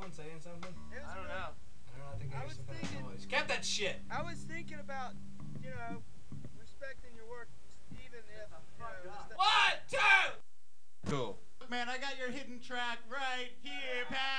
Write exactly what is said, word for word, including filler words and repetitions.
sound saying something? It was I don't really, know. I don't know, I think I there's was some kind thinking- of noise. Get that shit! I was thinking about, you know, respecting your work, even if, you know, One, two! Cool. Man, I got your hidden track right here, pal.